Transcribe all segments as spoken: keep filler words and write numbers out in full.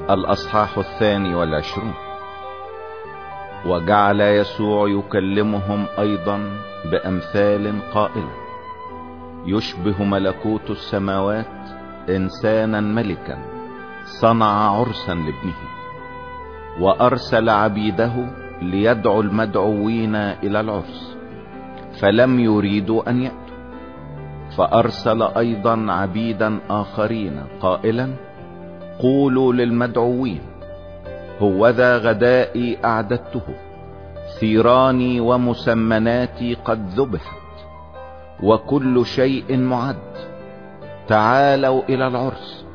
الأصحاح الثاني والعشرون. وجعل يسوع يكلمهم أيضا بأمثال قائلا: يشبه ملكوت السماوات إنسانا ملكا صنع عرسا لابنه، وأرسل عبيده ليدعوا المدعوين إلى العرس، فلم يريدوا أن يأتوا. فأرسل أيضا عبيدا آخرين قائلا: قولوا للمدعوين: هوذا غدائي أعددته، ثيراني ومسمناتي قد ذبحت، وكل شيء معد، تعالوا إلى العرس.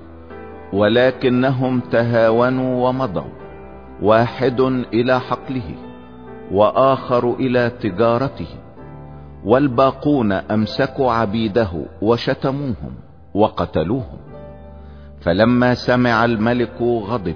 ولكنهم تهاونوا ومضوا، واحد إلى حقله وآخر إلى تجارته، والباقون أمسكوا عبيده وشتموهم وقتلوهم. فلما سمع الملك غضب،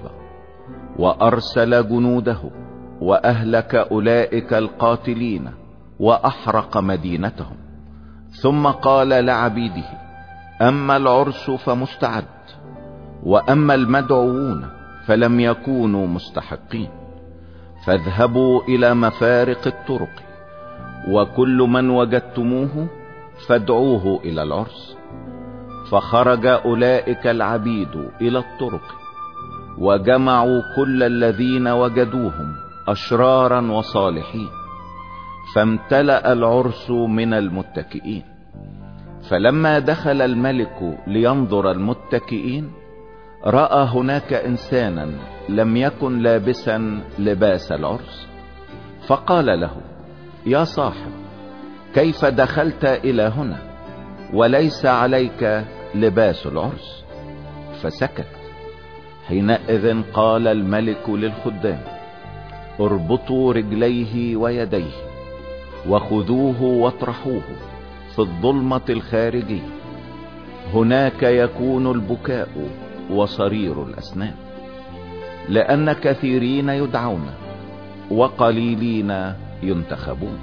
وأرسل جنوده وأهلك أولئك القاتلين وأحرق مدينتهم. ثم قال لعبيده: أما العرس فمستعد، وأما المدعوون فلم يكونوا مستحقين، فاذهبوا إلى مفارق الطرق، وكل من وجدتموه فادعوه إلى العرس. فخرج أولئك العبيد إلى الطرق، وجمعوا كل الذين وجدوهم أشرارا وصالحين، فامتلأ العرس من المتكئين. فلما دخل الملك لينظر المتكئين، رأى هناك إنسانا لم يكن لابسا لباس العرس، فقال له: يا صاحب، كيف دخلت إلى هنا وليس عليك لباس العرس؟ فسكت. حينئذ قال الملك للخدام: اربطوا رجليه ويديه، وخذوه واطرحوه في الظلمة الخارجية، هناك يكون البكاء وصرير الأسنان، لأن كثيرين يدعون وقليلين ينتخبون.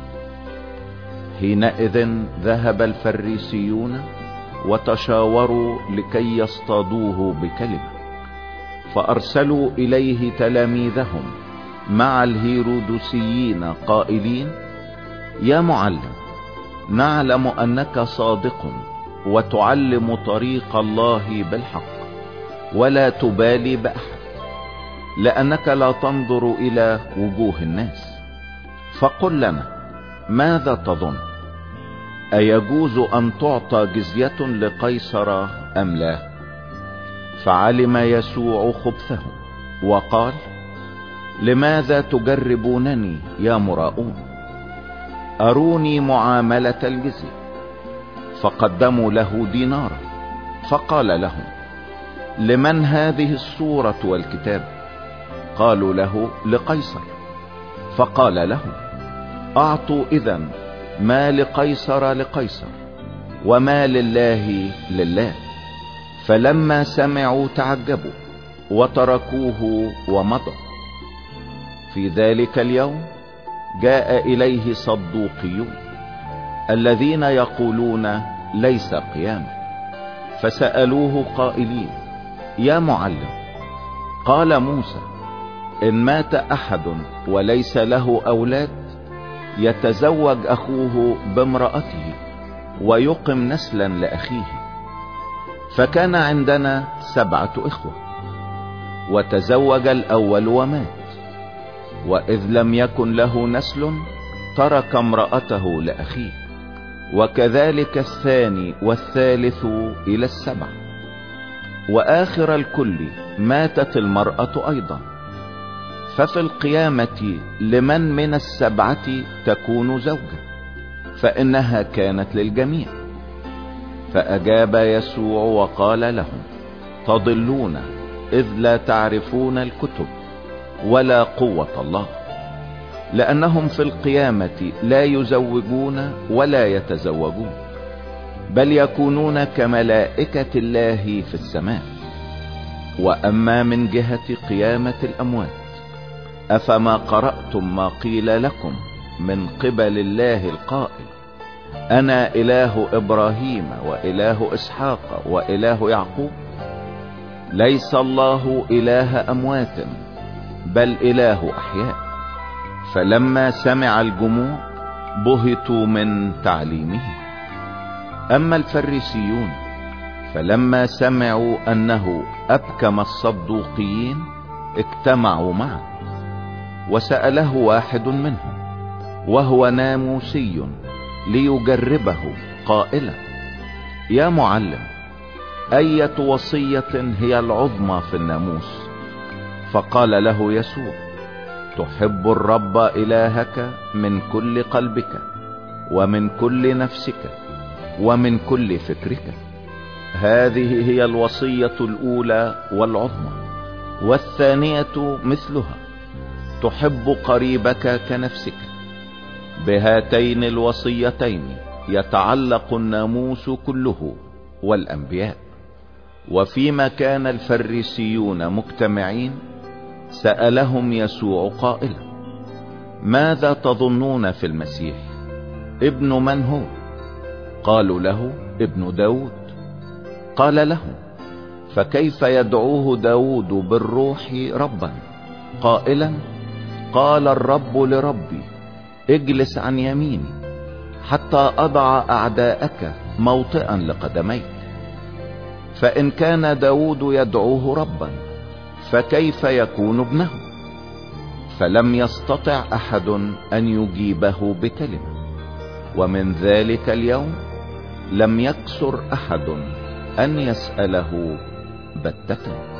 حينئذ ذهب الفريسيون وتشاوروا لكي يصطادوه بكلمة، فأرسلوا إليه تلاميذهم مع الهيرودوسيين قائلين: يا معلم، نعلم أنك صادق وتعلم طريق الله بالحق، ولا تبالي بأحد، لأنك لا تنظر إلى وجوه الناس. فقل لنا، ماذا تظن؟ أيجوز أن تعطى جزية لقيصر أم لا؟ فعلم يسوع خبثهم وقال: لماذا تجربونني يا مراؤون؟ أروني معاملة الجزية. فقدموا له دينارا، فقال لهم: لمن هذه الصورة والكتاب؟ قالوا له: لقيصر. فقال لهم: أعطوا إذن ما لقيصر لقيصر، وما لله لله. فلما سمعوا تعجبوا وتركوه ومضوا. في ذلك اليوم جاء إليه صدوقيون الذين يقولون ليس قيامة، فسألوه قائلين: يا معلم، قال موسى: إن مات أحد وليس له أولاد، يتزوج أخوه بامرأته ويقم نسلا لأخيه. فكان عندنا سبعة إخوة، وتزوج الأول ومات، وإذ لم يكن له نسل ترك امرأته لأخيه، وكذلك الثاني والثالث إلى السبع. وآخر الكل ماتت المرأة أيضا. ففي القيامة لمن من السبعة تكون زوجة؟ فإنها كانت للجميع. فأجاب يسوع وقال لهم: تضلون إذ لا تعرفون الكتب ولا قوة الله، لأنهم في القيامة لا يزوجون ولا يتزوجون، بل يكونون كملائكة الله في السماء. وأما من جهة قيامة الأموات، أفما قرأتم ما قيل لكم من قبل الله القائل: أنا إله إبراهيم وإله إسحاق وإله يعقوب؟ ليس الله إله أموات بل إله أحياء. فلما سمع الجموع بهتوا من تعليمه. أما الفريسيون فلما سمعوا أنه أبكم الصدوقيين اجتمعوا معه. وسأله واحد منهم وهو ناموسي ليجربه قائلا: يا معلم، أية وصية هي العظمى في الناموس؟ فقال له يسوع: تحب الرب إلهك من كل قلبك ومن كل نفسك ومن كل فكرك. هذه هي الوصية الأولى والعظمى. والثانية مثلها: تحب قريبك كنفسك. بهاتين الوصيتين يتعلق الناموس كله والأنبياء. وفيما كان الفريسيون مجتمعين سألهم يسوع قائلا: ماذا تظنون في المسيح؟ ابن من هو؟ قالوا له: ابن داود. قال لهم: فكيف يدعوه داود بالروح ربا قائلا: قال الرب لربي اجلس عن يميني حتى أضع أعداءك موطئا لقدميك. فإن كان داود يدعوه ربا فكيف يكون ابنه؟ فلم يستطع أحد أن يجيبه بكلمة. ومن ذلك اليوم لم يكسر أحد أن يسأله بتة.